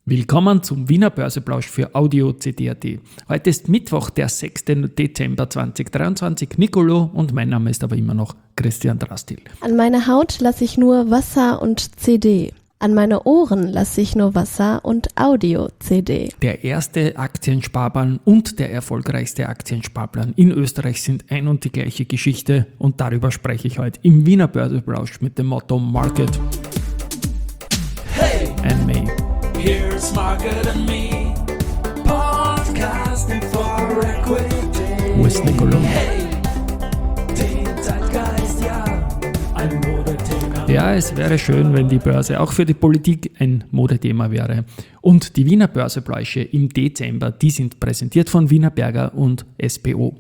Willkommen zum Wiener Börseplausch für Audio CD.at. Heute ist Mittwoch, der 6. Dezember 2023. Nicolo und mein Name ist aber immer noch Christian Drastil. An meine Haut lasse ich nur Wasser und CD. An meine Ohren lasse ich nur Wasser und Audio-CD. Der erste Aktiensparplan und der erfolgreichste Aktiensparplan in Österreich sind ein und die gleiche Geschichte und darüber spreche ich heute im Wiener Börseplausch mit dem Motto Market and Me. Here's Market and Me, podcasting for equity. Wo ist Nicolo? Hey, den Zeitgeist, ja, ein Modethema. Ja, es wäre schön, wenn die Börse auch für die Politik ein Modethema wäre. Und die Wiener Börsepläusche im Dezember, die sind präsentiert von Wienerberger und SBO.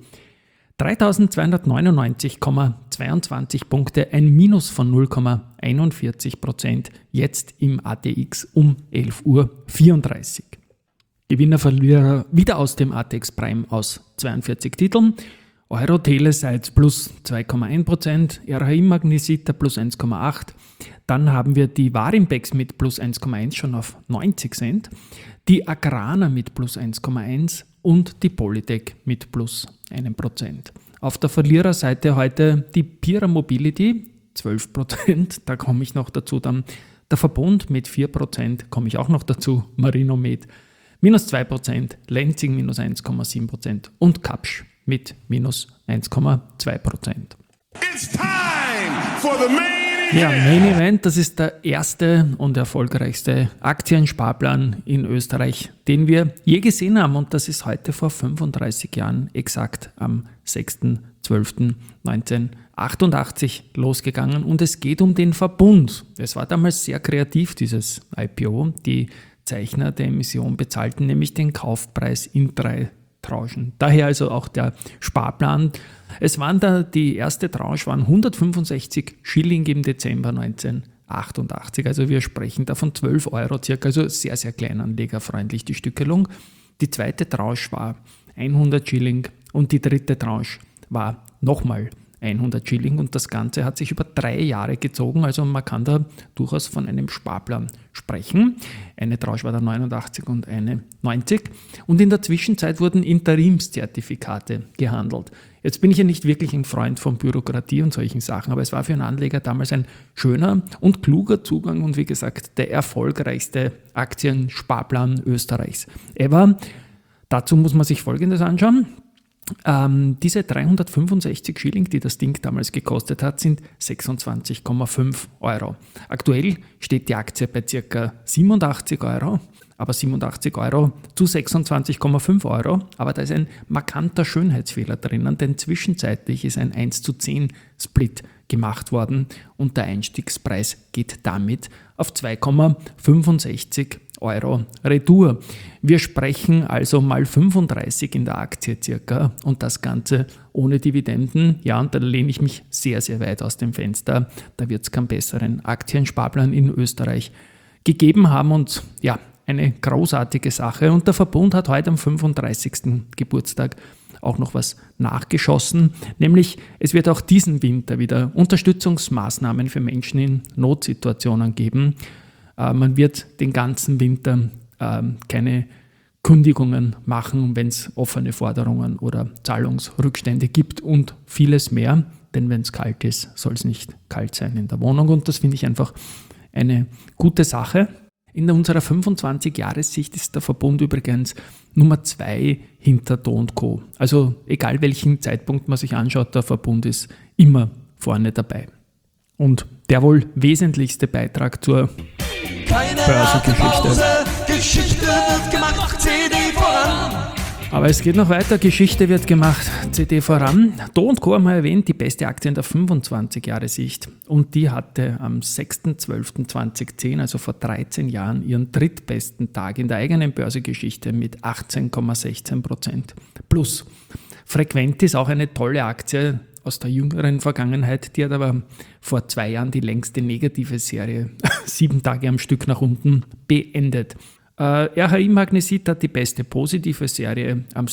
3.299,22 Punkte, ein Minus von 0,41%, jetzt im ATX um 11.34 Uhr. Gewinner, Verlierer wieder aus dem ATX Prime aus 42 Titeln. Euro Telesites plus 2,1%, RHI Magnesita plus 1,8%. Dann haben wir die Warimpex mit plus 1,1 schon auf 90 Cent, die Agrana mit plus 1,1 und die Polytech mit plus 1%. Auf der Verliererseite heute die Pira Mobility, 12%, da komme ich noch dazu. Dann der Verbund mit 4%, komme ich auch noch dazu. Marinomed minus 2%, Lenzing minus 1,7% und Kapsch mit minus 1,2%. It's time for the main Ja, Main Event, das ist der erste und erfolgreichste Aktiensparplan in Österreich, den wir je gesehen haben. Und das ist heute vor 35 Jahren, exakt am 6.12.1988 losgegangen. Und es geht um den Verbund. Es war damals sehr kreativ, dieses IPO. Die Zeichner der Emission bezahlten nämlich den Kaufpreis in 3 Tranchen. Daher also auch der Sparplan. Es waren die erste Tranche waren 165 Schilling im Dezember 1988. Also wir sprechen da von 12 Euro circa, also sehr, sehr kleinanlegerfreundlich die Stückelung. Die zweite Tranche war 100 Schilling und die dritte Tranche war nochmal 100 Schilling und das Ganze hat sich über 3 Jahre gezogen, also man kann da durchaus von einem Sparplan sprechen. Eine Tranche war da 89 und eine 90 und in der Zwischenzeit wurden Interimszertifikate gehandelt. Jetzt bin ich ja nicht wirklich ein Freund von Bürokratie und solchen Sachen, aber es war für einen Anleger damals ein schöner und kluger Zugang und wie gesagt der erfolgreichste Aktiensparplan Österreichs ever. Dazu muss man sich Folgendes anschauen. Diese 365 Schilling, die das Ding damals gekostet hat, sind 26,5 Euro. Aktuell steht die Aktie bei ca. 87 Euro, aber 87 Euro zu 26,5 Euro. Aber da ist ein markanter Schönheitsfehler drinnen, denn zwischenzeitlich ist ein 1:10 Split gemacht worden und der Einstiegspreis geht damit auf 2,65 Euro Retour. Wir sprechen also mal 35 in der Aktie circa und das Ganze ohne Dividenden. Ja, und da lehne ich mich sehr, sehr weit aus dem Fenster. Da wird es keinen besseren Aktiensparplan in Österreich gegeben haben und ja, eine großartige Sache. Und der Verbund hat heute am 35. Geburtstag auch noch was nachgeschossen, nämlich es wird auch diesen Winter wieder Unterstützungsmaßnahmen für Menschen in Notsituationen geben. Man wird den ganzen Winter keine Kündigungen machen, wenn es offene Forderungen oder Zahlungsrückstände gibt und vieles mehr. Denn wenn es kalt ist, soll es nicht kalt sein in der Wohnung. Und das finde ich einfach eine gute Sache. In unserer 25-Jahressicht ist der Verbund übrigens Nummer 2 hinter Do & Co. Also egal welchen Zeitpunkt man sich anschaut, der Verbund ist immer vorne dabei. Und der wohl wesentlichste Beitrag zur Börsengeschichte. Geschichte wird gemacht, CD voran. Aber es geht noch weiter, Geschichte wird gemacht, CD voran. Do & Co. haben wir erwähnt, die beste Aktie in der 25-Jahre-Sicht. Und die hatte am 6.12.2010, also vor 13 Jahren, ihren drittbesten Tag in der eigenen Börsegeschichte mit 18,16% plus. Frequent ist auch eine tolle Aktie aus der jüngeren Vergangenheit, die hat aber vor 2 Jahren die längste negative Serie, 7 Tage am Stück nach unten, beendet. RHI Magnesita hat die beste positive Serie am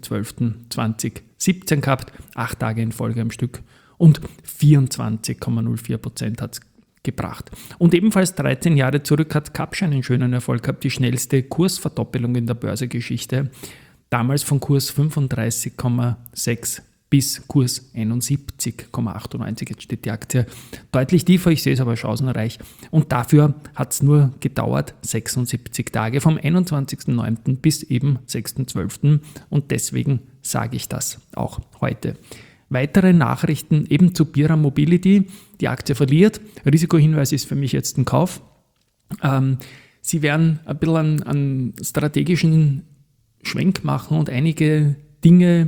6.12.2017 gehabt, 8 Tage in Folge am Stück und 24,04% hat es gebracht. Und ebenfalls 13 Jahre zurück hat Capsch einen schönen Erfolg gehabt, die schnellste Kursverdoppelung in der Börsegeschichte. Damals von Kurs 35,6 bis Kurs 71,98. Jetzt steht die Aktie deutlich tiefer, ich sehe es aber chancenreich. Und dafür hat es nur gedauert 76 Tage, vom 21.09. bis eben 6.12. Und deswegen sage ich das auch heute. Weitere Nachrichten eben zu Bira Mobility. Die Aktie verliert. Risikohinweis ist für mich jetzt ein Kauf. Sie werden ein bisschen einen strategischen Schwenk machen und einige Dinge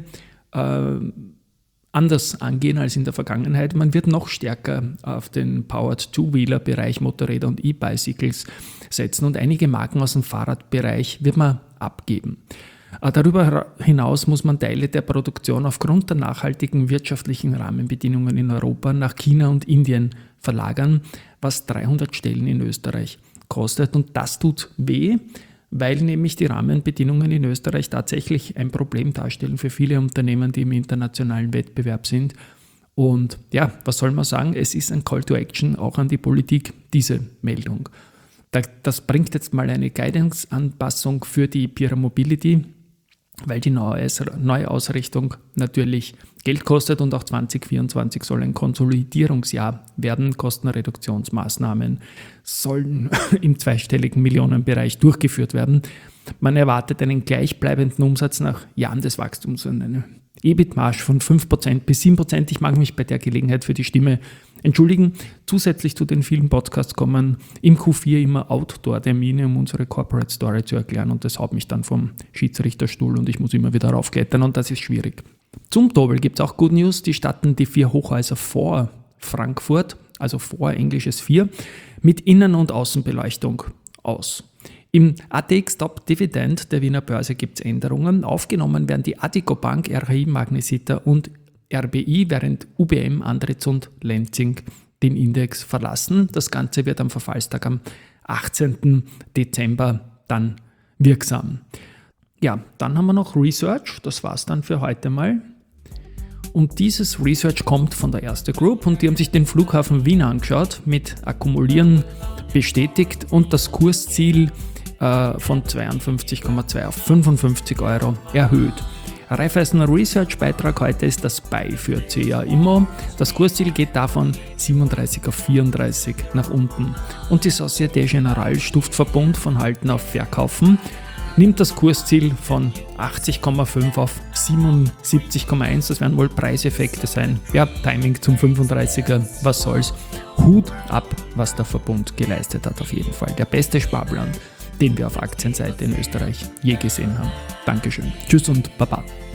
anders angehen als in der Vergangenheit. Man wird noch stärker auf den Powered Two-Wheeler-Bereich, Motorräder und E-Bicycles setzen und einige Marken aus dem Fahrradbereich wird man abgeben. Darüber hinaus muss man Teile der Produktion aufgrund der nachhaltigen wirtschaftlichen Rahmenbedingungen in Europa nach China und Indien verlagern, was 300 Stellen in Österreich kostet. Und das tut weh, weil nämlich die Rahmenbedingungen in Österreich tatsächlich ein Problem darstellen für viele Unternehmen, die im internationalen Wettbewerb sind. Und ja, was soll man sagen? Es ist ein Call to Action auch an die Politik, diese Meldung. Das bringt jetzt mal eine Guidance-Anpassung für die Bira Mobility, weil die neue Ausrichtung natürlich Geld kostet und auch 2024 soll ein Konsolidierungsjahr werden. Kostenreduktionsmaßnahmen sollen im zweistelligen Millionenbereich durchgeführt werden. Man erwartet einen gleichbleibenden Umsatz nach Jahren des Wachstums und eine EBIT-Marge von 5% bis 7%. Ich mag mich bei der Gelegenheit für die Stimme entschuldigen. Zusätzlich zu den vielen Podcasts kommen im Q4 immer Outdoor-Termine, um unsere Corporate Story zu erklären und das haut mich dann vom Schiedsrichterstuhl und ich muss immer wieder raufklettern und das ist schwierig. Zum Dobel gibt es auch Good News. Die statten die 4 Hochhäuser vor Frankfurt, also vor englisches 4, mit Innen- und Außenbeleuchtung aus. Im ATX Top Dividend der Wiener Börse gibt es Änderungen. Aufgenommen werden die Addiko Bank, RHI Magnesita und RBI, während UBM, Andritz und Lenzing den Index verlassen. Das Ganze wird am Verfallstag am 18. Dezember dann wirksam. Ja, dann haben wir noch Research, das war's dann für heute mal. Und dieses Research kommt von der Erste Group und die haben sich den Flughafen Wien angeschaut, mit Akkumulieren bestätigt und das Kursziel von 52,2 auf 55 Euro erhöht. Raiffeisen Research Beitrag heute ist das Buy für CA Immo. Das Kursziel geht davon 37 auf 34 nach unten. Und die Société Générale stuft Verbund von Halten auf Verkaufen, nimmt das Kursziel von 80,5 auf 77,1. Das werden wohl Preiseffekte sein. Ja, Timing zum 35er, was soll's. Hut ab, was der Verbund geleistet hat auf jeden Fall. Der beste Sparplan, den wir auf Aktienseite in Österreich je gesehen haben. Dankeschön. Tschüss und Baba.